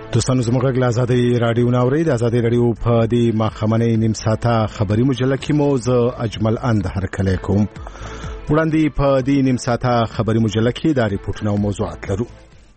دوستانو زموږ غږ له آزادۍ راډیو نه اورئ. د آزادۍ راډیو په دې ماښامنۍ نیم ساعته خبري مجله کې مو زه اجمل اند هرکلی کوم. وړاندې په دې نیم ساعته خبري مجله کې دا ریپورټونه او موضوعات لرو.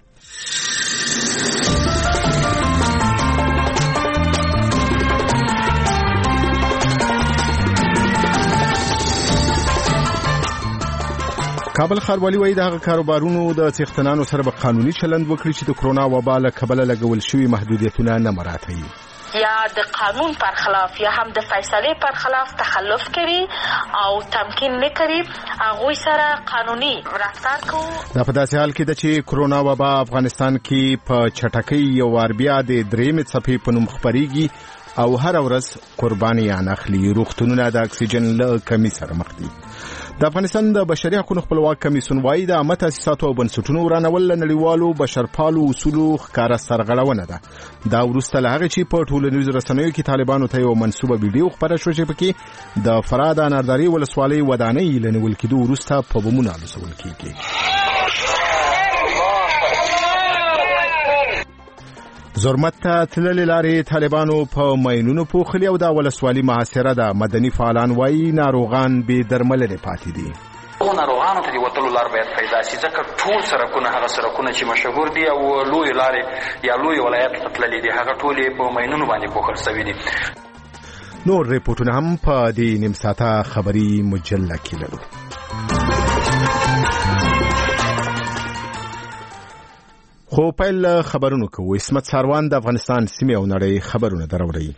کابل ښاروالي وایي د هغه کاروبارونو د څښتنانو سره به قانوني چلند وکړي چې د کرونا وبا له کبله لګول شوي محدودیتونه نه مراعاتوي. یا د قانون پر خلاف یا هم د فیصله پر خلاف تخلف کوي او تمکین نه کوي، هغوی سره قانوني رفتار کوو. دا په داسې حال کې ده چې کرونا وبا افغانستان کې په چټکۍ یو وار بیا د درېیمې څپې په نوم خپریږي او هر ورځ قربانیان اخلي. روغتونونه د اکسیجن له کمی سره مخ دي. د افغانستان د بشري حقوقو خپلواک کمیسیون وايي د عامه تاسیساتو او بنسټونو ورانول له نړیوالو بشرپالو اصولو ښکاره سرغړونه ده. دا وروسته له هغې چې په ټولنیزو رسنیو کې طالبانو ته یو منسوبه ویډیو خپره شوه چې پکې د فراه د انارداري ولسوالۍ ودانۍ له نیول کېدو وروسته په بمونو الوځول کېږي. زرمت ته تللې لارې طالبانو په ماینونو پوښلي او دا ولسوالي محاصره ده. مدني فعالان وایي ناروغان بې درملنې پاتې دي. ناروغانو ته د وتلو لار باید پیدا شي، ځکه ټول سرکونه هغه سرکونه چې مشهور دي او لوی لارې یا لوی ولایت ته تللې دي هغه ټول په ماینونو باندې پوښل شوي دي. نور ریپورټونه هم په دې نیم ساعته خبري مجله کې لرو. خو پیل خبرونو کوو. اسمت ساروان د افغانستان سیمې او نړۍ خبرونه دراوړي.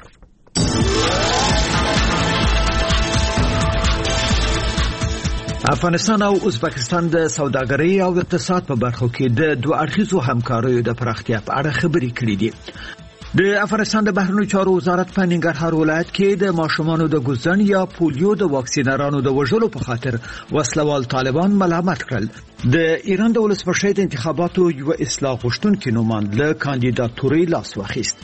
افغانستان او ازبکستان د سوداګرۍ او اقتصاد په برخو کې د دوه اړخیزو همکاریو د پراختیا په اړه خبرې کړې دي. د افغانستان د بهرنیو چارو وزارت په ننګرهار ولایت کې د ماشومانو د ګوزن یا پولیو د واکسینرانو د وژلو په خاطر وسلوال طالبان ملامت کړل. د ایران د ولسمشر د انتخاباتو یو اصلاح غوښتونکي نوماند له کاندیداتورۍ لاس واخیست.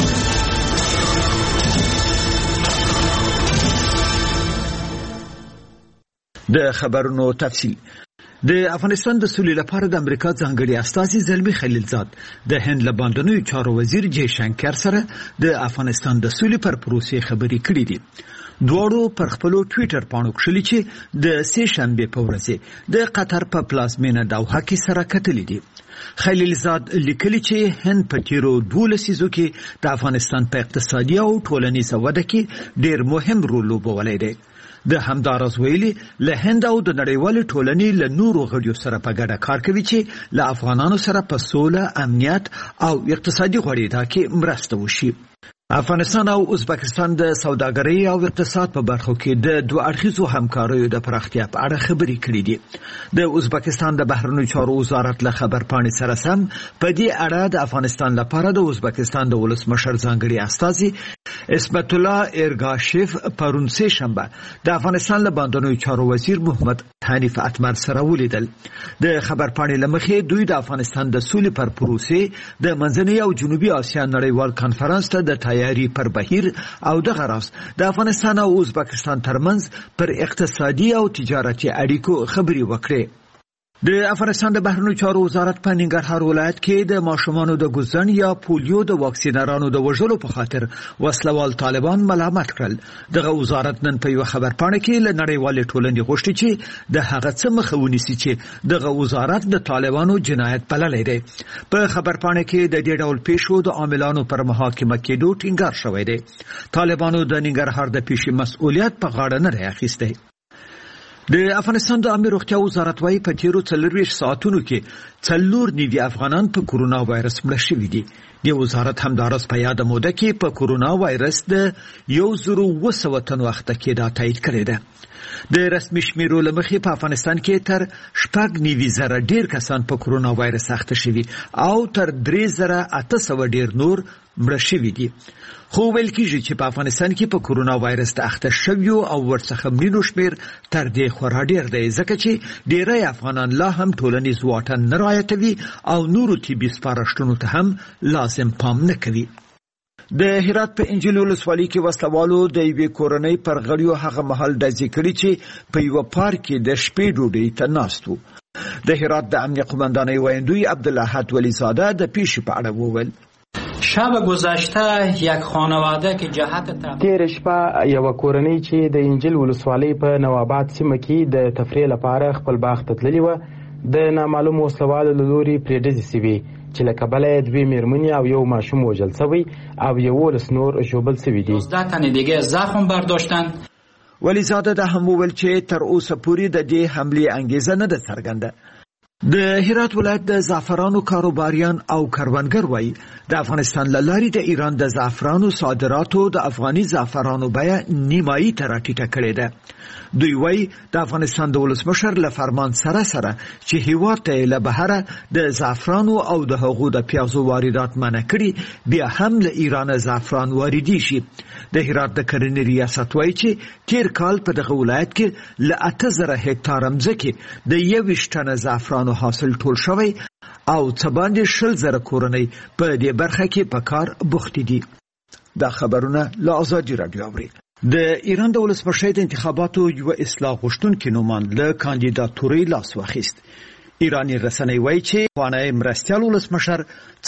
د خبرونو تفصیل. د افغانستان د سولې لپاره د امریکا ځانګړي استازي زلمي خلیلزاد د هند له باندنیو چارو وزیر جې شنکر سره د افغانستان د سولې پر پروسې خبرې کړې دي. دواړو پر خپلو ټویټر پاڼو کښلي چې د سه شنبه په ورځ د قطر په پلازمینه دوحه کې سره کتلې دي. خلیلزاد لیکلي چې هند په تیرو 12 لسیزو کې د افغانستان په اقتصادي او ټولنیزه وده کې ډېر مهم رول لوبولی دی. د همدارس ویلي له هند او د نړیوالې ټولنې له نورو غړیو سره په ګډه کار کوي چې له افغانانو سره په سوله، امنیت او اقتصادي غوړېدا کې مرسته وشي. افغانستان او ازبکستان د سوداګرۍ او اقتصاد په برخو کې د دوه اړخیزو همکاریو د پراختیا په اړه خبرې کړې دي. د ازبکستان د بهرنیو چارو وزارت له خبرپاڼې سره سم په دې اړه د افغانستان لپاره د ازبکستان د ولسمشر ځانګړي استازي اسمت الله ارګاشیف پرون سه شنبه د افغانستان له باندنیو چارو وزیر محمد حنیف اتمر سره ولیدل. د خبرپاڼې له مخې دوی د افغانستان د سولې پر پروسې د منځنۍ او جنوبي اسیا نړیوال کانفرنس ته د تیاری پر بهیر او د غراس د افغانستان او ازبکستان ترمنځ پر اقتصادي او تجارتي اړیکو خبرې وکړې. د افغانستان د بهرنیو چارو وزارت په ننګرهار ولایت کې د ماشومانو د ګوزن یا پولیو د واکسینرانو د وژلو په خاطر وسلوال طالبان ملامت کړل. دغه وزارت نن په یو خبرپاڼه کې له نړیوالې ټولنې غوښتي چې د هغه څه مخه ونیسي چې دغه وزارت د طالبانو جنایت بللی دی. په خبرپاڼه کې د دې ډول پیښو د عاملانو پر محاکمه کېدو ټینګار شوی دی. طالبانو د ننګرهار د پیښې مسؤلیت په غاړه نه دی اخیستی. د افغانستان د عامه روغتیا وزارت وايي په تیرو 24 ساعتونو کې 4 افغانان په کرونا وایرس مړه شوي دي. د وزارت همدارس په یاد موده کې په کرونا وایرس د 1200 تنو اخته کېدا تایید کړی ده. د رسمي شمیرو له مخې په افغانستان کې تر 9,000 ډیر کسان په کرونا وایرس اخته شوي او تر 3,800 ډیر نور مړه شوي دي. خو ویل کېږي چې په افغانستان کې په کرونا وایرس د اخته شویو او ورڅخه مړینو شمیر تر دې خورا ډیر دی، ځکه چې ډیری افغانان لا هم ټولنیز واټن نه رعایتوي او نورو طبي سپارښتنو ته هم لازم پام نه کوي. د هرات په انجیل ولسوالۍ کې وسلوالو د یوې کورنۍ پر غړیو هغه مهال ډزې کړې چې په یوه پارک کې د شپې ډوډۍ ته ناست وو. د هرات د امنیه قومندانۍ ویاندوی عبدالاحد ولیزاده د پیښې په اړه وویل. شب گذشته یک خانواده که جهت تیر شپه یو کورنۍ چې د انجیل ولسوالۍ په نواباد سیمه کې د تفریح لپاره خپل باغ ته تللې وه د نامعلوم وسلوالو له لوري پرې ډزې سوي چې له کبله یې 2 مېرمنې او یو ماشوم وژل سوی او 11 نور ژوبل سوي دي. 12 تن دیگه زخم برداشتن. ولیزاده ده هم وویل چې تر اوسه پورې د دې حملې انګیزه نه ده څرګنده. د هرات ولایت د زعفرانو کاروباریان او کروندګر وایي د افغانستان له لارې د ایران د زعفرانو صادراتو د افغاني زعفرانو بیه نیمایي ته راټیټه کړې ده. دوی وایي د افغانستان د ولسمشر له فرمان سره سره چې هیواد ته له بهره د زعفرانو او د هغو د پیازو واردات منع کړي بیا هم له ایران زعفران واردی شي. د هرات د کرنې ریاست وایي چې تیر کال په دغه ولایت کې له 8000 هکتار ځمکې د 21 ټنه زعفرانو حاصل ټول شوی او څه باندې 20000 کورنۍ په دې برخه کې په کار بوختې دي. دا خبرونه له آزادي رادیو اوري. د ایران د ولسمشر د انتخاباتو یو اصلاح غوښتونکي نومان له کاندیداتوري لاس واخیست. ایرانی رسنۍ وایي چې خوانی مرستیال ولسمشر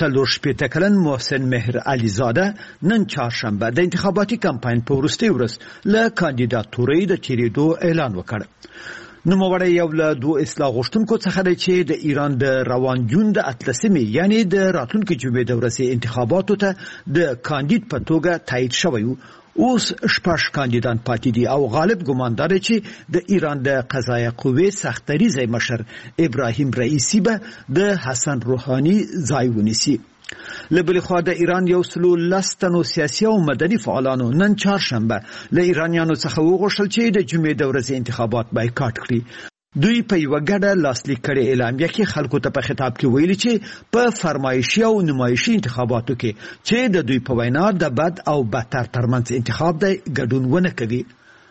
40 کلن محسن مهر علیزاده نن چهارشنبه د انتخاباتي کمپاین په وروستۍ ورځ له کاندیداتوري د تیریدو اعلان وکړ. نوموړی یو له 2 اصلاح غوښتونکو څخه دی چې د ایران د روان جون د 18 یعنی د راتلونکي جمعې د ورځې انتخاباتو ته د کاندید په توګه تایید شوی و. اوس 6 کاندیدان پاتې دي او غالب ګمان دی چې د ایران د قضایه قوې سختدریځي مشر ابراهیم رئیسی به د حسن روحانی ځای ونیسي. لبل خو د ایران یو سلو لستنو سیاسي او مدني فعالانو نن چهارشنبه له ایرانیانو څخه وغوښتل چې د جمعې د ورځې انتخابات بایکاټ کړي. دوی په یو ګډه لاسلیک کړي اعلامیه کې خلکو ته په خطاب کې ویلي چې په فرمایشي او نمایشي انتخاباتو کې چې د دوی په وینا د بد او بدتر ترمنځ انتخاب دی ګډون ونه کوي.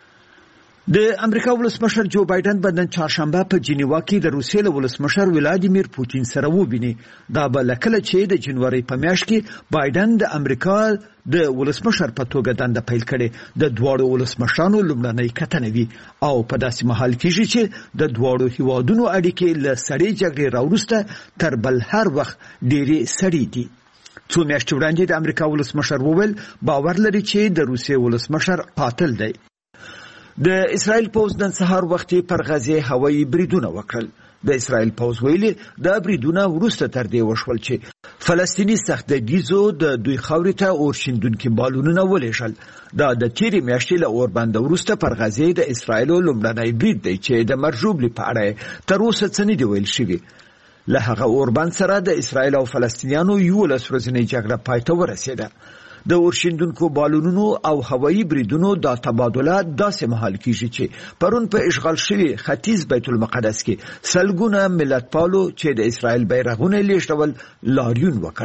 د امریکا ولسمشر جو بایدن به نن چهارشنبه په جنیوا کې د روسیې له ولسمشر ولادیمیر پوتین سره وبیني. دا به لکه چې د جنوري په میاشت کې بایدن د امریکا د ولسمشر په توګه دنده پیل کړي د دواړو ولسمشرانو لومړنۍ کتنه وي او په داسې مهال کې چې د دواړو هیوادونو اړیکې له سړې جګړې راوروسته تر بل هر وخت ډېرې سړې دي. څو میاشتې وړاندې د امریکا ولسمشر وویل باور لري چې د روسیې ولسمشر قاتل دی. د اسرائیل پوز نن سهار وختي پر غزه هوایي بریدونه وکړل. د اسرائیل پوز ویلي دا بریدونه وروسته تر دې وشول چې فلسطینی سختګیزو د دوی خاورې ته اورشیندونکي بالونونه ولېږل. دا د تیرې میاشتې له اوربند وروسته پر غزه د اسرائیل لومړنی برید دی چې د مرجوب لپاره تر اوسه څه نه دی ویل شوی. له هغه اوربند سره د اسرائیل او فلسطینیانو 11 ورځنۍ جګړه پای ته ورسېده. د اورشیندونکو بالونونو او هوایي بریدونو دا تبادله داسې مهال کیږي چې پرون په اشغال شوی ختیځ بیت المقدس کې سلګونه ملتپالو چې د اسرائیل بیرغونه لیږدول لاریون وکړ.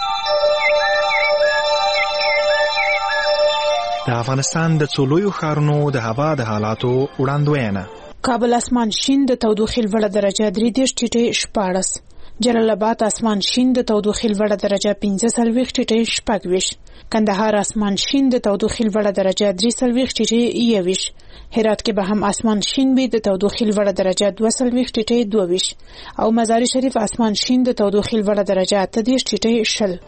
د افغانستان د څلورو ښارونو د هوا د حالاتو وړاندوینه. کابل اسمان شین د تودوخې لوړه درجه 3 ټیټه 14. جلال آباد اسمان شین د تودوخې لوړه درجه 15 ټیټه 26. کندهار اسمان شین د تودوخې لوړه درجه 3 ټیټه 21. هرات کې به هم اسمان شین وي د تودوخې لوړه درجه 22 ټیټه 22 او مزار شریف اسمان شین د تودوخې لوړه درجه 30 ټیټه 20.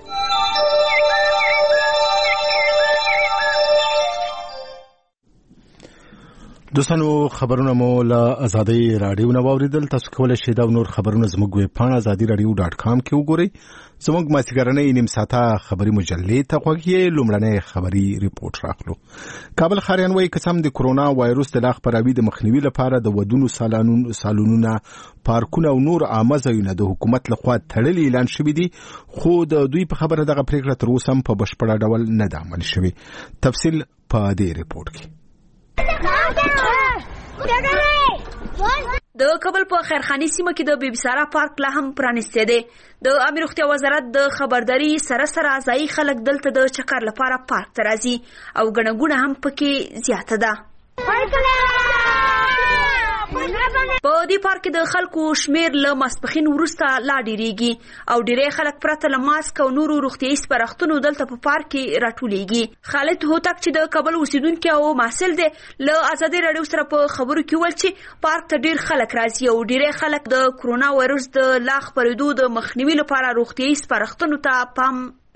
دوستانو خبرونه مو له آزادۍ رادیو نه واوریدل. تاسو کولای شئ دا نور خبرونه زموږ ویب پاڼه azadiradio.com کې وګورئ. زموږ ماسیګرنۍ نیم ساعته خبري مجلې ته غوږی لومړنۍ خبري ریپورت راغلو. کابل ښاریان وایي قسم د کرونا وایروس د لا خپراوي د مخنیوي لپاره د ودونو سالونونه پارکونه او نور عامه ځایونه د حکومت لخوا تړلي اعلان شوي دي، خو د دوی په خبره دغه پریکړه تر اوسه هم په بشپړه ډول نه ده عملي شوې. تفصیل په دې ریپورت کې. د کابل په خیرخاني سیمه کې د بی بی سارا پارک لا هم پرانیستی دی. د امیر روغتیا وزارت د خبرداري سره ځایي خلک دلته د چکر لپاره پارک ته راځي او ګڼه ګوڼه هم پکې زیاته ده. په دې پارک کې د خلکو شمیر له ماسپښین وروسته لا ډیریږي او ډیری خلک پرته له ماسک او نورو روغتیایي سپارښتنو دلته په پارک کې راټولیږي. خالد هوتک چې د کابل اوسیدونکی او محصل دی له آزادۍ راډیو سره په خبرو کې ویل چې پارک ته ډیر خلک راځي او ډیری خلک د کرونا وایروس د لا خپرېدو د مخنیوي لپاره روغتیایي سپارښتنو ته پام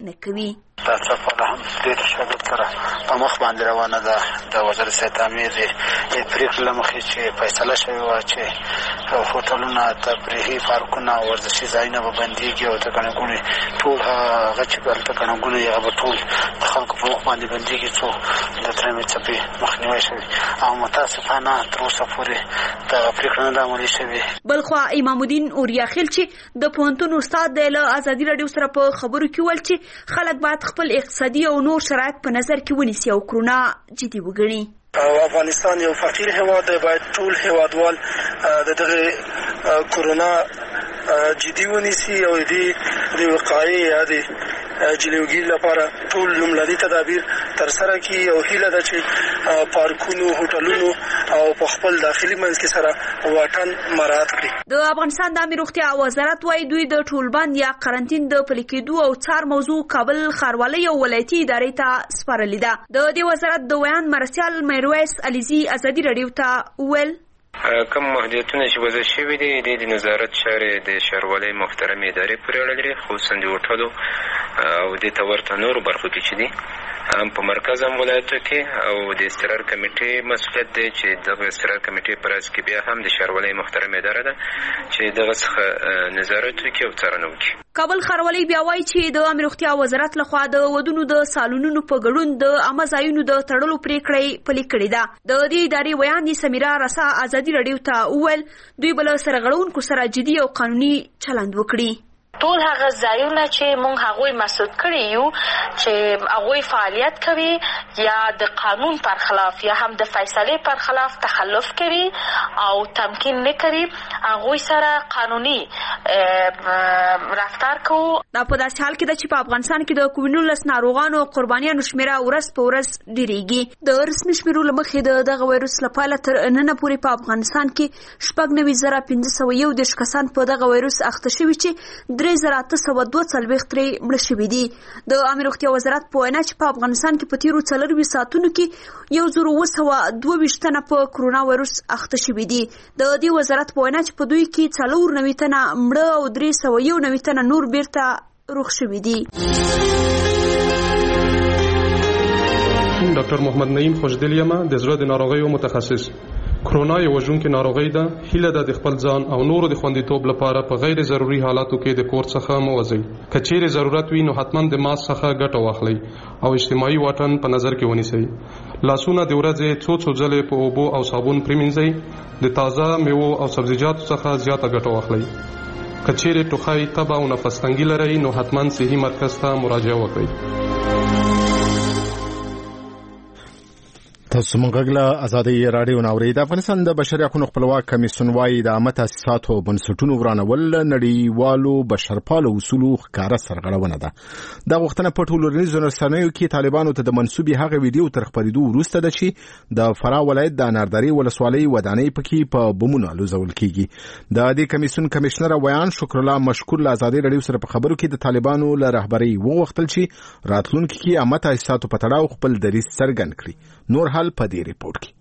نه کوي. تاسو په هم ډېر شاګرد سره په مخ باندې روانه ده. د وزارت صحت عامې د پریکړې له مخې چې فیصله شوې وه چې هوټلونه، تفریحي پارکونه، ورزشي ځایونه به بندېږي او د ګڼه ګوڼې ټول هغه چې هلته ګڼه ګوڼې هغه به ټول د خلکو په مخ باندې بندېږي څو د درېیمې څپې مخنیوی شوي. او متاسفانه تر اوسه پورې دغه پریکړه نه ده عملي شوې. بلخوا امام الدین اوریاخیل چې د پوهنتون استاد دی له ازادي راډیو سره په خبرو کې ویل چې خلک باید خپل اقتصادي او نور شرایط په نظر کې ونیسي او کرونا جدي وګڼي. افغانستان یو فقیر هیواد دی، باید ټول هیوادوال د دغه کرونا جدي ونیسي او د وقایې یا د جلوګیري لپاره ټول لومړني تدابیر ترسره کړي. او هیله ده چې پارکونو، هوټلونو او په خپل داخلي منځ کې سره واټن مراعات کړي. د افغانستان د عامه روغتیا وزارت وايي دوی د ټولبند یا قرنطین د پلي کېدو او څار موضوع کابل ښاروالۍ او ولایتي ادارې ته سپارلې ده. د دې وزارت د ویان مرسیال میرویس علیزي ازادي راډیو ته وویل کوم محدودیتونه چې وضع شوي دي د نظارت چارې د ښاروالۍ محترمې ادارې پورې اړه لري، خصوصا د هوټلو او دې ته ورته نورو برخو کې چې دي هم په مرکز هم ولایتو کې او د استقرار کمیټې مسؤلیت دی چې دغه استقرار کمیټې په راز کې بیا هم د ښاروالۍ محترمې اداره ده چې دغه څخه نظارت وکړي او څارنه وکړي. کابل ښاروالۍ بیا وایي چې د عامه روغتیا وزارت لخوا د ودونو د سالونونو په ګډون د عامه ځایونو د تړلو پریکړه پلي کړې ده. د دې ادارې ویان دي سمیرا رسا ازادي راډیو ته وویل دوی بل سره غړونکو سره جدي او قانوني چلند وکړي. ټول هغه ځایونه چې مونږ هغوی مسعود کړي یو چې هغوی فعالیت کوي یا د قانون پر خلاف یا هم د فیصلې پر خلاف تخلف کوي او تمکین نه کوي، هغوی سره قانوني رفتار کوو. دا په داسې حال کې ده چې په افغانستان کې د کووډ-19 ناروغانو او قربانیانو شمیره ورځ په ورځ ډیریږي. د رسمي شمیرو له مخې دغه وایروس لپاره تر ننه پورې په افغانستان کې 96,541 کسان په دغه وایروس اخته شوي چې 3,842 ترې مړه شوي دي. د عامه روغتیا وزارت په وینا چې په افغانستان کې په تیرو 24 ساعتونو کې 1,922 تنه په کرونا وایروس اخته شوي دي. د دې وزارت په وینا چې په دوی کې 94 تنه مړه او 391 تنه نور بیرته روغ شوي دي. ډاکټر محمد نعیم خوشدل یم، د زړه د ناروغیو متخصص. کرونا یو وژونکې ناروغي ده. هیله ده د خپل ځان او نورو د خوندیتوب لپاره په غیر ضروري حالاتو کې د کور څخه مه وځئ. که چیرې ضرورت وي نو حتما د ماسک څخه ګټه واخلئ او اجتماعي واټن په نظر کې ونیسئ. لاسونه د ورځې څو ځلې په اوبو او صابون پریمنځئ. د تازه میوو او سبزیجاتو څخه زیاته ګټه واخلئ. که چیرې ټوخی، تبه او نفس تنګي لرئ نو حتما صحي مرکز ته مراجعه وکړئ. تاسو مونږ له ازادي راډیو ناوړي. د افغانستان د بشري حقوقو خپلواک کمیسیون وايي د عامه تاسیساتو بنسټونو ورانول نړیوالو بشرپالو اصولو ښکاره سرغړونه ده. دا غوښتنه په ټولنیزو رسنیو کې طالبانو ته د منسوبې هغه ویډیو تر خپرېدو وروسته ده چې د فراه ولایت د اناردرې ولسوالۍ ودانۍ پکې په بمونو الوزول کیږي. د دې کمیسیون کمشنر ویان شکر الله مشکور له ازادي راډیو سره په خبرو کې د طالبانو له رهبرۍ وغوښتل چې راتلونکي کې عامه تاسیساتو په تړاو خپل دریځ څرګند کړي. نور حال په دې ریپورت کې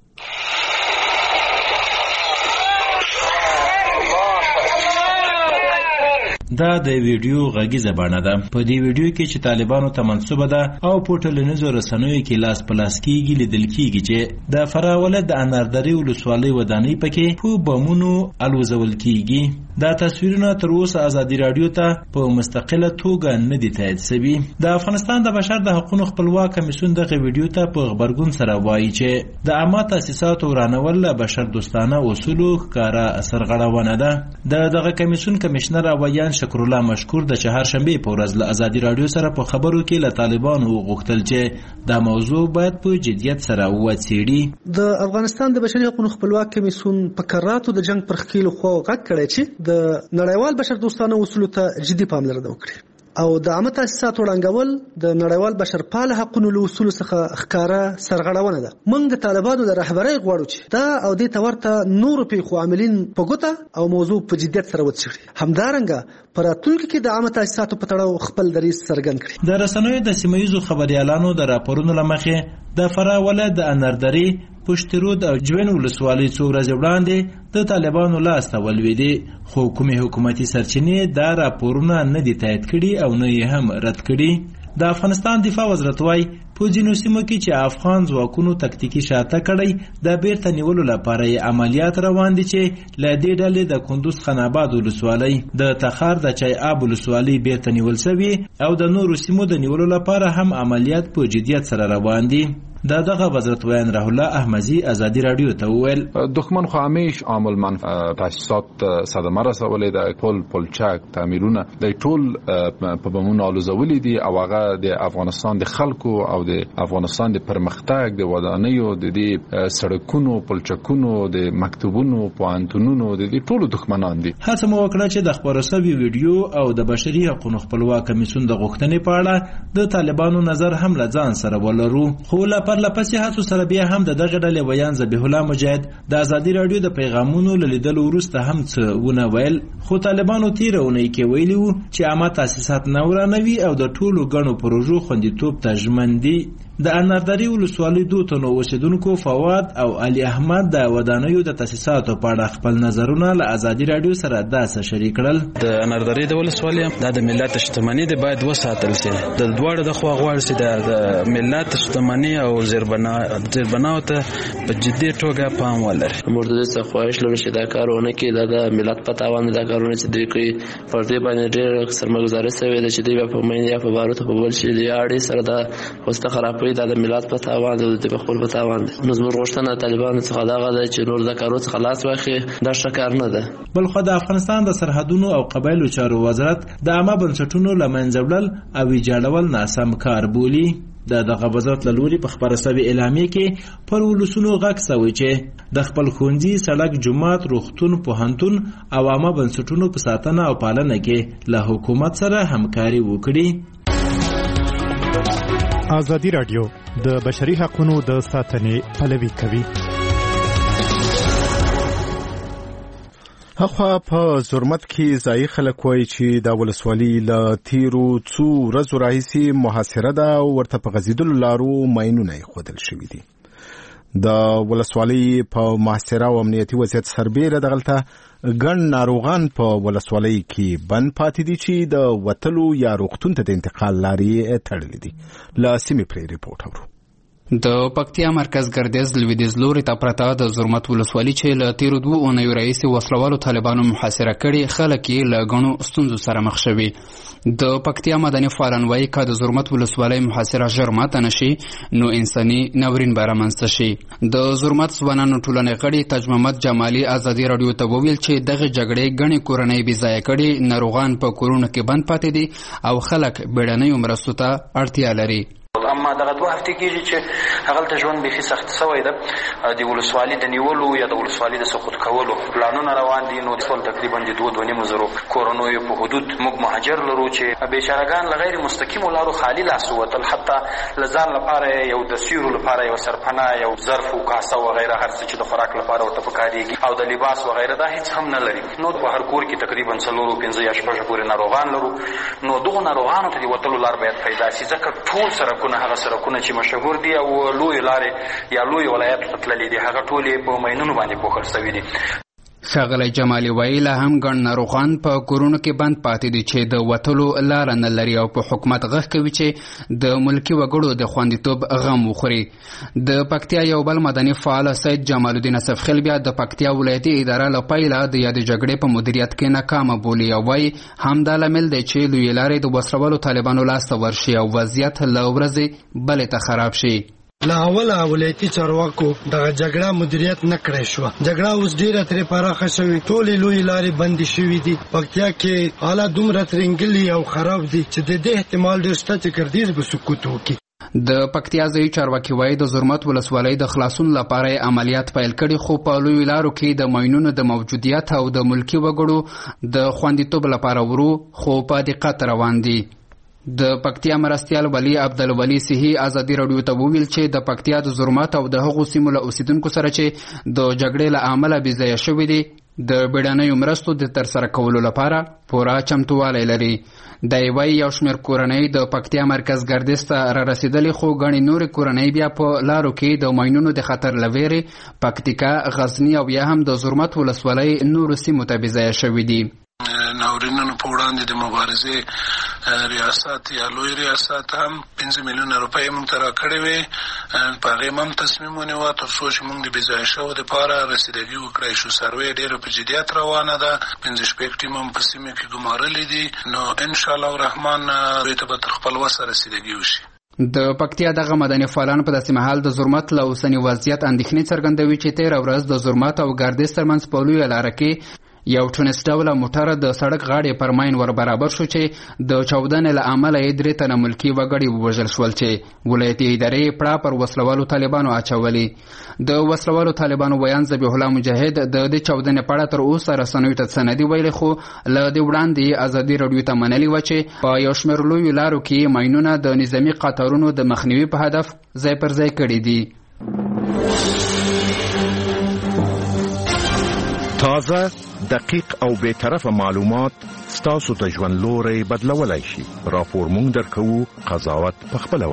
دا د ویډیو غږیزه بڼه ده. په دې ویډیو کې چې طالبانو ته منسوبه ده او په ټولنیزو رسنیو کې لاس په لاس کېږي لیدل کېږي چې د فراه ولایت د اناردرې ولسوالۍ ودانۍ پکې په بمونو الوزول کېږي. دا تصویرونه تر اوسه ازادي راډیو ته په مستقله توګه نه دي تایید شوي. د افغانستان د بشر د حقوقو خپلواک کمیسیون دغه ویډیو ته په غبرګون سره وایي چې د عامه تاسیساتو ورانول له بشر دوستانه اصولو ښکاره سرغړونه ده. دغه کمیسیون کمشنر اویان شکر الله مشکور د چهارشنبه په ورځ له ازادي راډیو سره په خبرو کې له طالبانو وغوښتل چې دا موضوع باید په جدیت سره وڅېړي. د افغانستان د بشري حقوقو خپلواک کمیسیون په کراتو د جنگ پر خېلو خو غږ کړی چې د نړیوال بشر دوستانه اصولو ته جدي پاملرنه وکړي او د عامه تاسیساتو ړنګول د نړیوال بشرپاله حقوقو له اصولو څخه ښکاره سرغړونه ده. موږ د طالبانو د رهبرۍ غواړو چې دا او دې ته ورته نورو پیښو عاملین په ګوته او موضوع په جدیت سره وڅېړي. همدارنګه په راتلونکي کې د عامه تاسیساتو په تړاو خپل دریځ څرګند کړي. د رسنیو د سیمه ییزو خبریالانو د راپورونو له مخې د فراه ولایت د اناردرې پشترود او جوین ولسوالۍ څو ورځې وړاندې د طالبانو لاسته ولوېدې، خو کومې حکومتي سرچینې دا راپورونه نه دي تایید کړي او نه یې هم رد کړي. د افغانستان دفاع وزارت وايي په ځینو سیمو کې چې افغان ځواکونو تکتیکي شاته کړی د بیرته نیولو لپاره یې عملیات روان دي چې له دې ډلې د کندوز خان آباد ولسوالۍ د تخار د چای آب ولسوالۍ بیرته نیول شوي او د نورو سیمو د نیولو لپاره هم عملیات په جدیت سره روان دي. دغه وزارت ویان رحم الله احمدی ازادي رادیو ته وویل دښمن خو همیش عامل تاسیسات صدمه رسولې د پلچک تعمیرونه د ټول په بمونو الوزولې دي او هغه د افغانستان د خلکو او د افغانستان د پرمختګ د ودانیو د سړکونو پلچکونو د مکتوبونو پوهنتونونو د ټولو دښمنان دي. هڅه مو وکړه چې د خبرو شوي ویډیو او د بشري حقوقو خپلواک کمیسیون د غوښتنې په اړه د طالبانو نظر هم له ځان سره ولرو، خو پرلپسې هڅو سره بیا هم د دغه ډلې ویان ذبیح الله مجاهد د ازادي رادیو د پیغامونو له لیدلو وروسته هم څه ونه ویل، خو طالبانو تېره اونۍ کې ویلي وو چې عامه تاسیسات نه ورانوي او د ټولو ګڼو پروژو خوندیتوب ته ژمن دي. د اناردري ولسوالۍ 2 تنو اوسیدونکو فواد او علي احمد د ودانیو د تاسیساتو په اړه خپل نظرونه له ازادي رادیو سره داسې شریک کړل. د اناردري د ولسوالۍ د ملت شتمنۍ د باید وساتل شي، د دواړو د خوا غواړي چې د ملت شتمنۍ او زیربناو ته په جدي توګه پام ولري. موږ د څه خواهش لرو چې دا کارونه کې د ملت په تاوان دا کارونه چې دوی کوي پر دې باندې ډېر سرمایه‌ګذاري شوې ده چې دوی په مینه یا په باروت په بل شي دی اړې سره د وسته خرابوي د ملت په تاوان د خپل په تاوان ده. نو زموږ غوښتنه طالبانو څخه دا غواړي چې نور د کارو څخه خلاص واخلي، دا ښه کار نه ده. بل خو د افغانستان د سرحدونو او قبایلو چارو وزارت د عامه بنسټونو له منځه وړل او ویجاړول ناسم کار بولي. دغه وزارت له لوري په خبره شوې اعلامیه کې پر ولسونو غږ شوی چې د خپل ښوونځي، سړک، جومات، روغتون، پوهنتون او عامه بنسټونو په ساتنه او پالنه کې له حکومت سره همکاري وکړي. ازادي رادیو د بشري حقوقو د ساتنې پلوي کوي. هغه په زرمت کې ځای خلک وایي چې د ولسوالۍ له تیرو څو ورځو راهیسې محاصره ده او ورته په غځېدلو لارو ماینونه ایښودل شوي دي. د ولسوالۍ په محاصره او امنیتي وضعیت سربیره دغلته ګڼ ناروغان په ولسوالۍ کې بند پاتې دي چې د وتلو یا روغتون ته د انتقال لارې تړلې دي. له سیمې پرې ریپورټ اورو. د پکتیا مرکز ګردیز لویدیځ لوري ته پرته د زرمت ولسوالۍ چې له تیرو 2 اونیو راهیسې وسلوالو طالبانو محاصره کړي خلک یې له ګڼو ستونزو سره مخ شوي. د پکتیا مدني فعالان وایي که د زرمت ولسوالۍ محاصره ژر ماته نشي نو انساني ناورین به رامنځته شي. د زرمت ځوانانو ټولنې غړي تاج محمد جمالي ازادي رادیو ته وویل چې دغه جګړې ګڼې کورنۍ بې ځایه کړي، ناروغان په کورونو کې بند پاتې دي او خلک بیړنیو مرستو ته اړتیا لري. اما دغه 2 هفتې کېږي چې هغلته ژوند بیخي سخت شوی ده. د ولسوالۍ د نیولو یا د ولسوالۍ د سقوط کولو پلانونه روان دي. نو ټول تقریبا د 2.5 زرو کورنیو په حدود موږ مهاجر لرو چې بیچارهګان له غیر مستقیمو لارو خالي لاس ووتل، حتی له ځان لپاره یو د سیورو لپاره یو سرپناه، یو ظرف او کاسه وغیره هر څه چې د خوراک لپاره ورته پکارېږي او د لباس وغیره دا هیڅ هم نه لري. نو په هر کور کې تقریبا 4-5 یا 6 پورې ناروغان لرو. نو دغه ناروغانو ته د وتلو لار باید پیدا شي، ځکه ټول سرکونه هغه سرکونه چې مشهور دي او لوی لارې یا لوی ولایت ته تللي دي هغه ټول په ماینونو باندې پوښل شوي دي. ښاغلی جمالي وایي لا هم ګڼ ناروغان په کورونو کې بند پاتې دي چې د وتلو لاره نه لري او په حکومت غږ کوي چې د ملکي وګړو د خوندیتوب غم وخوري. د پکتیا یو بل مدني فعال سید جمال الدین اسفخیل بیا د پکتیا ولایتي اداره له پیله د یادې جګړې په مدیریت کې ناکامه بولي او وایي همدا لامل دی چې لویې لارې د وسلوالو طالبانو لاسته ورشي او وضعیت له ورځې بلې ته خراب شي. له اوله ولایتي چارواکو دغه جګړه مدیریت نه کړی شوه. جګړه اوس ډېره ترې پراخه شوې، ټولې لویې لارې بندې شوي دي. پکتیا کې حالات دومره ترنګلي او خراب دي چې د دې احتمال ډېر شته چې ګردیز به سقوط وکړي. د پکتیا ځایي چارواکي وایي د زرمت ولسوالۍ د خلاصون لپاره عملیات پیل کړي، خو په لویو لارو کې د ماینونو د موجودیت او د ملکي وګړو د خوندیتوب لپاره ورو خو په دقت روان دي. د پکتیا مرستیال ولی عبدالولی صحی ازادي رادیو ته وویل چې د پکتیا د زرمت او د هغو سیمو له اوسیدونکو سره چې د جګړې له امله بې ځایه شوي دي د بیړنیو مرستو د ترسره کولو لپاره پوره چمتووالی لري. د یو شمېر کورنۍ د پکتیا مرکز ګردیز ته را رسېدلې، خو ګڼې نورې کورنۍ بیا په لارو کې د ماینونو د خطر له ویرې پکتیکا، غزني او بیا هم د زرمت ولسوالۍ نورو سیمو ته بېځایه شوي دي. ناورینونو په وړاندې د مبارزې ریاست یا لوی ریاست هم 5 میلیونه روپۍ موږ ته راکړې وې. په هغې هم تصمیم ونیوه تر څو چې موږ د بېځایه شوو دپاره رسیدګي وکړی شو. سروې ډېره په جدیت روانه ده. 5 ټیم هم په سیمې کې ګمارلي دي. نو انشاءالله الرحمن دوی ته به تر خپل وسه رسیدګي وشي. د پکتیا دغه مدني فعالان په داسې مهال د زرمت له اوسني وضعیت اندېښنې څرګندوي چې تېره ورځ د زرمت او ګردیز ترمنځ په لویه لاره کې یو ټونس ډوله موټر د سړک غاړې پر ماین ور برابر شو چې د چاودنې له امله یې 3 تنه ملکي وګړي ووژل شول چې ولایتي ادارې پړه پر وسلوالو طالبانو اچولي. د وسلوالو طالبانو بیان ذبیح الله مجاهد د دې چاودنې په اړه تر اوسه رسنیو ته څه نه دي ویلي، خو له دې وړاندې ازادي راډیو ته منلي وه چې په یو شمېر لویو لارو کې ماینونه د نظامي قطارونو د مخنیوي په هدف ځای پر ځای کړي دي. تازه، دقیق او بی‌طرفه معلومات ستاسو ته ژوند لوری بدلولای شي. راپور مونږ درکوو، قضاوت پخپله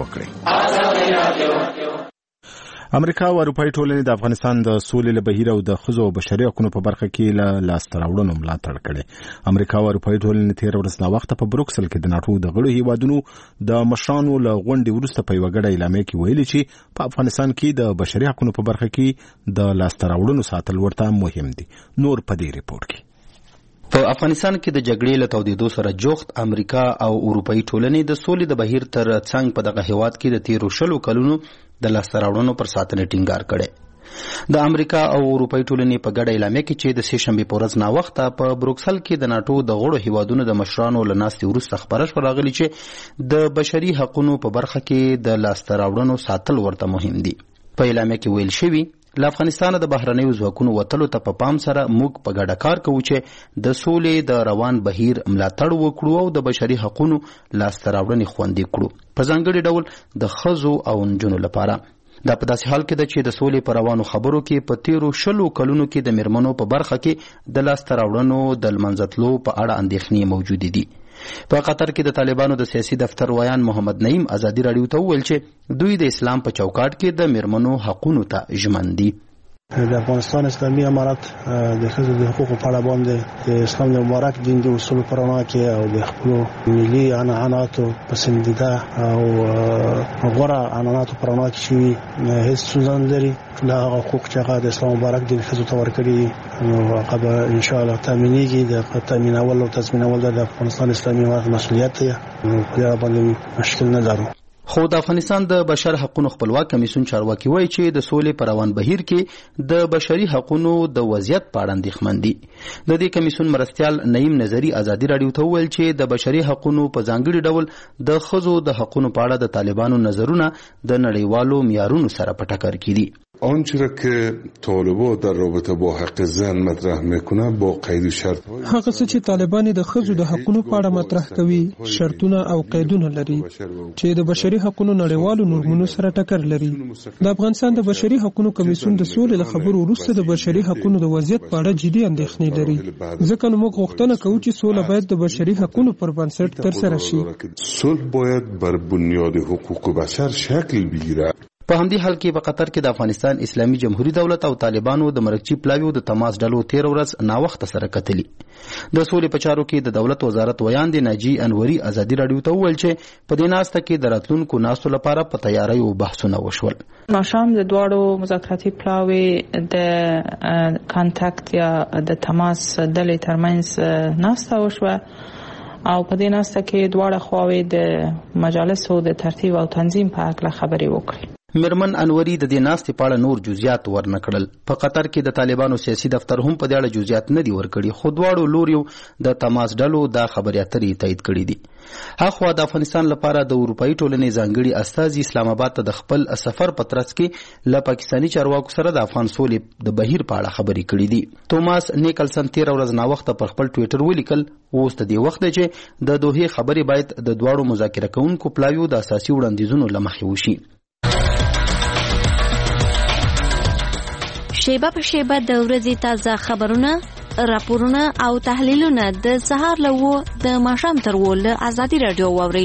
وکړئ. امریکا او اروپایي ټولنې د افغانستان د سولې له بهیر او د ښځو او بشري حقوقو په برخه کې له لاسته راوړنو ملاتړ کړی. امریکا او اروپایي ټولنې تېره ورځ ناوخته په بروکسل کې د ناټو د غړو هیوادونو د مشرانو له غونډې وروسته په یوه ګډه اعلامیه کې ویلي چې په افغانستان کې د بشري حقوقو په برخه کې د لاسته راوړنو ساتل ورته مهم دي. نور په دې ریپورت کې. په افغانستان کې د جګړې له تودېدو سره جوخت امریکا او اروپایي ټولنې د سولې د بهیر تر څنګ په دغه هیواد کې د تیرو 20 کلونو د لاسته راوړنو پر ساتنې ټینګار کړی. د امریکا او اروپایي ټولنې په ګډه اعلامیه کې چې د سې شنبې په ورځ ناوخته په بروکسل کې د ناټو د غړو هیوادونو د مشرانو له ناستې وروسته خبره شوه راغلي چې د بشري حقوقو په برخه کې د لاسته راوړنو ساتل ورته مهم دي. په اعلامیه کې ویل شوي له افغانستانه د بهرنیو ځواکونو وتلو ته په پام سره موږ په ګډه کار کوو چې د سولې د روان بهیر ملاتړ وکړو او د بشري حقوقو لاسته راوړنې خوندي کړو، په ځانګړي ډول د ښځو او نجونو لپاره. دا په داسې حال کې ده چې د سولې په روانو خبرو کې په تیرو 20 کلونو کې د میرمنو په برخه کې د لاسته راوړنو د لمنځه تلو په اړه اندېښنې موجودې دي. په قطر کې د طالبانو د سیاسي دفتر ویان محمد نعیم ازادي راډیو ته وویل چې دوی د اسلام په چوکاټ کې د میرمنو حقونو ته ژمن دي. د افغانستان اسلامي امارت د ښځو د حقوقو په اړه باندې د اسلام د مبارک دین د اصولو په رڼا کې او د خپلو ملي عنعناتو پسندیده او غوره عنعناتو په رڼا کې چې هیڅ ستونزه نه لري. ټول هغه حقوق چې هغه د اسلام مبارک دین ښځو ته ورکړي نو هغه به انشاءالله تامینېږي. د تامینول او تضمینول د افغانستان اسلامي امارت مسؤلیت دی، نو په دې باندې مشکل نه لرو. خو د افغانستان د بشر حقوقو خپلواک کمیسیون چارواکي وایي چې د سولې په روان بهیر کې د بشري حقوقو د وضعیت په اړه اندېښمن دي. د دې کمیسیون مرستیال نعیم نظری ازادي راډیو ته وویل چې د بشري حقوقو په ځانګړي ډول د ښځو د حقوقو په اړه د طالبانو نظرونه د نړیوالو معیارونو سره په ټکر کې دي. آنچه را که طالبان در رابطه با حق زن مطرح میکنه با قید و شرط هغه څه چې طالبان د ښځو د حقوقو په اړه مطرح کوي شرطونه او قیدونه لري چې د بشري حقوقو نړیوالو نورمونو سره ټکر لري. د افغانستان د بشري حقوقو کمیسیون د سولې له خبرو وروسته د بشري حقوقو د وضعیت په اړه جدي اندېښنې لري. ځکه نو موږ غوښتنه کوو چې سوله باید د بشري حقوقو پر بنسټ ترسره شي. صلح باید بر بنیاد حقوق بشر شکل بگیره. په همدې حال کې په قطر کې د افغانستان اسلامي جمهوریت دولت او طالبانو د مرکزي پلاویو د تماس ډلو 13 ورځ ناوخته سره کتلي. د سولې په چارو کې د دولت وزارت ویان دی ناجی انوري ازادي راډیو ته وویل چې په دې ناسته کې د راتلونکو ناستو لپاره په تیاری او بحثونه وشول. ماښام د دواړو مذاکراتي پلاوي د کانټاکټ یا د تماس ډلې ترمنځ ناسته وشوه او په دې ناسته کې دواړه خواوې د مجالسو د ترتیب او تنظیم په اړه خبرې وکړي. میرمن انوري د دې ناستې په اړه نور جزئیات ورنکړل. په قطر کې د طالبانو سیاسي دفتر هم په دې اړه جزئیات نه دي ورکړي، خو دواړو لوریو د تماس ډلو دا خبرې اترې تایید کړي دي. هغه د افغانستان لپاره د اروپایي ټولنې ځانګړي استازي اسلام آباد ته د خپل سفر په ترڅ کې له پاکستاني چارواکو سره د افغان سولې د بهیر په اړه خبرې کړي دي. توماس نیکلسن 13 ورځ ناوخته پر خپل ټویټر ولیکل اوس د دې وخت دی چې د دوحې خبرې باید د دواړو مذاکره کوونکو پلاویو د اساسي وړاندیزونو له مخې وشي. شیبه په شیبه د ورځې تازه خبرونه راپورونه او تحلیلونه د سهار له 9 د ماښام تر 10 له ازادي رادیو واوري.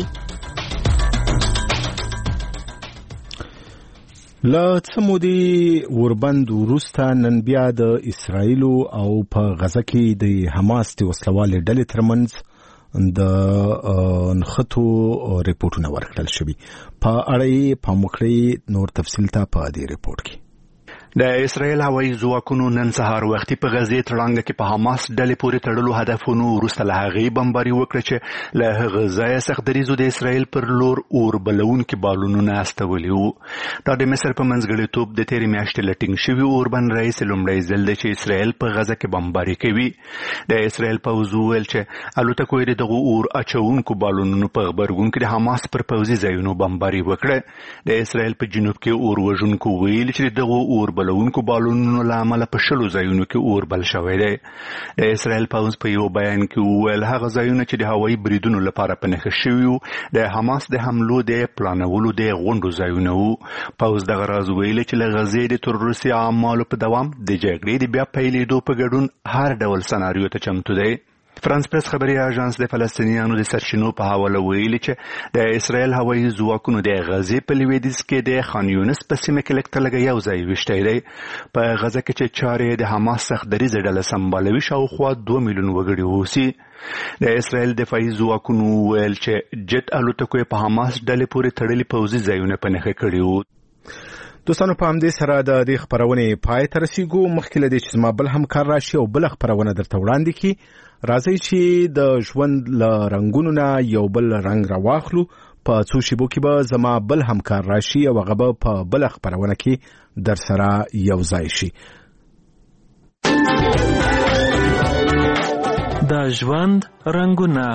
له څه مودې وربند وروسته نن بیا د اسرائیل او په غزه کې د حماس د وسلوالې ډلې ترمنځ د نښتو ریپورټونه ورکړل شوي. په اړه یې پام وکړئ. نور تفصیل ته په دې ریپورټ کې. د اسرائیل هوایي ځواکونو نن سهار وختي په غزې تړانګه کې په حماس ډلې پورې تړلو هدفونو وروسته له هغې بمباري وکړه چې له هغه ځایه سختدریځو د اسرائیل پر لور اور بلونکي بالونونه استولي وو. دا د مصر په منځګړیتوب د تېرې میاشتې له ټینګ شوي اوربند رئیس لومړی ځل دی چې اسرائیل په غزه کې بمباري کوي. د اسرائیل پوځ وویل چې الوتکو یې دغو اور اچونکو بالونونو په غبرګون کې د حماس پر پوځي ځایونو بمباري وکړه. د اسرائیل په جنوب کې اور وژونکو ویل چې دغو اور بلونکو بالونونو له امله په 10 ځایونو کې اور بل شوی دی. د اسرائیل پوځ په یو بیان کې وویل هغه ځایونه چې د هوایي بریدونو لپاره په نښه شوي وو د حماس د حملو د پلانولو د غونډو ځایونه وو. پوځ دغه راز ویلي چې له غزې د تروریستي اعمالو په دوام د جګړې د بیا پیلېدو په ګډون هر ډول سناریو ته چمتو دی. فرانس پریس خبري اژانس د فلسطینیانو د سرچینو په حواله ویلي چې د اسرائیل هوایي ځواکونو د غزې په لویدیځ کې د خان یونس په سیمه کې لږ تلګه یو ځای ویشتی دی. په غزه کې چې چارې د حماس سختدریځه ډله سمبالوي شاوخوا 2 میلیون وګړي اوسي. د اسرائیل دفاعي ځواکونو ویل چې جټ الوتکو په حماس ډلې پورې تړلي پوځي ځایونه په نښه کړي وو. دوستانو په همدې سره د دې خبرونې پای ته رسیږو. مخکې له دې چې زما بل همکار راشي او بل خبرونه درته وړاندې کړي، راځئ چې د ژوند له رنګونو نه یو بل رنګ راواخلو. په څو شیبو کې به زما بل همکار راشي او هغه به په بل خبرونه کې در سره یو ځای شي. د ژوند رنګونه.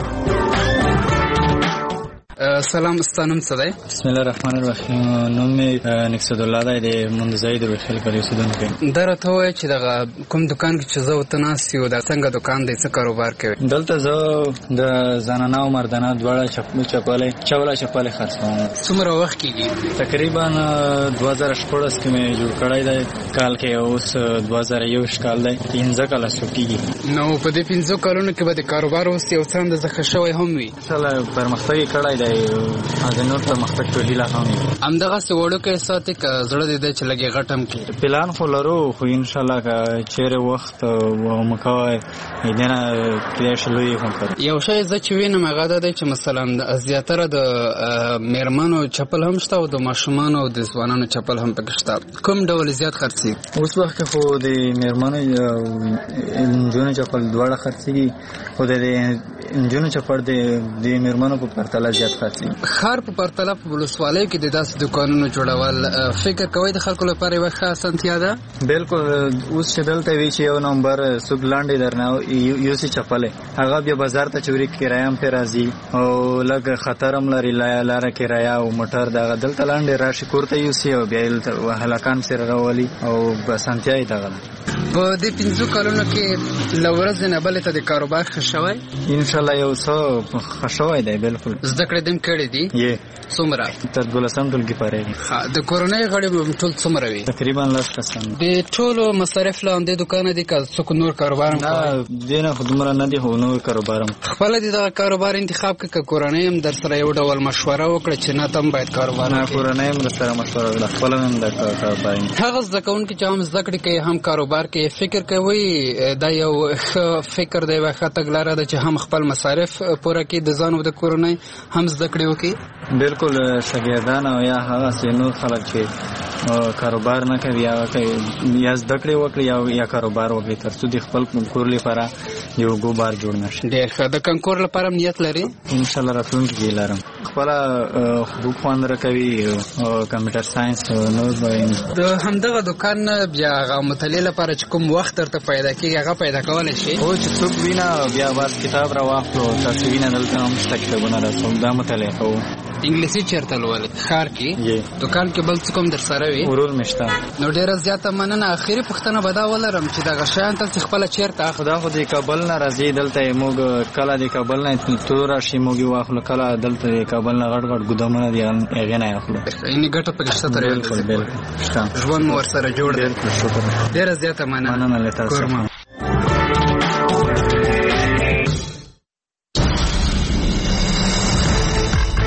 سلام، ستانم څه دی؟ بسم الله الرحمن الرحیم. نوم مې نکسد الله دی د منځای د روخیل کلی اوسیدونکی. دا راته وایي چې دغه کوم دکان کې چې زه ورته ناست یو دا څنګه دکان دی، څه کاروبار کوي؟ دلته زه د زنانه او مردانه دواړه چپلې خرڅوم. څومره وخت کېږي؟ تقریبا 2014 کې مې جوړ کړی دی. کال کې اوس 2021 کال دی، 15 کاله کېږي. نو په دې 15 کالونو کې به د کاروبار اوس یو څه اندازه ښه شوی هم وي؟ انشاءالله پرمختګ کړی دی. د نور پرمختګ په هیله هم همدغسې وړوکی ساتي که زړه دې دی چې لږ یې غټ هم کړي؟ پلان خو لرو، خو انشاءالله که چیرې وخت ومکوی دې نه کېدای شي لوی هم کړو. یو شی زه چې وینم هغه دا دی چې مثلا زیاتره د میرمنو چپل هم شته او د ماشومانو او د ځوانانو چپل هم پکې شته. کوم ډول زیات خرڅېږي؟ اوس وخت کې خو د میرمنو نجونو چپل دواړه خرڅېږي، خو د نجونو چپل د میرمنو په پرتله زیات خرڅېږي. ښار په پرتله په ولسوالیو کې د داسې دکانونو جوړول فکر کوئ د خلکو لپاره یوه ښه اسانتیا ده؟ بالکل. اوس چې دلته وي چې یو نمبر څوک لاندې درنه یوسي چپلې، هغه بیا بازار ته چې وړي کرایه هم پرې راځي او لږ خطر هم لري، لاره کرایه او موټر دغه دلته لاندې راشي کور ته یوسي او بیا یې دلته هلکان سره راولي او اسانتیا یې دغه ده. په دې 15 کالونو کې له ورځې نه بلې ته د کاروبار ښه شوی؟ انشاءالله یو څه ښه شوی دی. بالکل. زده کړې دې هم کړې دي؟ څومره؟ تر 12 ټولګي پارې. د کورنۍ غړي ټول څومره وي؟ تقریبا 10 کسان. د ټولو مصارف له همدې دوکانه دي که څوک نور کاروبار هم کوي؟ دې نه خو دومره نه دي، خو نور کاروبار هم خپله دې دغه کاروبار انتخاب کړه که کورنۍ هم در سره یو ډول مشوره وکړه چې نه ته هم باید کاروبار وکړې؟ نه، کورنۍ هم در سره مشوره وکړه، خپله هم د کاروبار. هغه زده کوونکي چې هم زده کړې کوي هم کاروبار کوي، فکر کوي دا یو ښه فکر دی، یوه ښه تګلاره ده چې هم خپل مصارف پوره کړي د ځان او د کورنۍ، هم زده کړې وکړي؟ بالکل. شاګردان او یا هغه نور خلک چې کاروبار نه کوي یا زده کړې وکړي یا کاروبار وکړي تر څو د خپل کور لپاره یو ګوبار جوړ نشي. ډېر ښه. د کنکور لپاره هم نیت لري؟ انشاءالله راتلونکي کې لرم. خپله حقوق خوند راکوي او کمپیوټر ساینس نور به د همدغه دوکان نه بیا هغه مطالعې لپاره چې کوم وخت درته پیدا کېږي هغه پیدا کولی شي؟ هو چې څوک وینه بیا بس کتاب راواخلو، تاسو وینه دلته هم شته کتابونه راسوم، دا مطالعه کوو. انګلیسي چیرته لولې؟ ښار کې؟ دوکان کې بل څه کوم در سره وي؟ ورور مې شته. نو ډېره زیاته مننه. اخري پوښتنه به دا ولرم چې دغه شیان تاسې خپله چیرته اخلئ؟ دا خو د کابل نه راځي، دلته موږ کله د کابل نه تور راشي موږ یې واخلو، کله دلته د کابل نه غټ غټ ګودامونه دي هغې نه یې اخلو. یعنې ګټه پکې شته تر یو ځای؟ بالکل شته. ژوند مو ورسره جوړ دی. ډېره زیاته مننه. مننه له تاسو.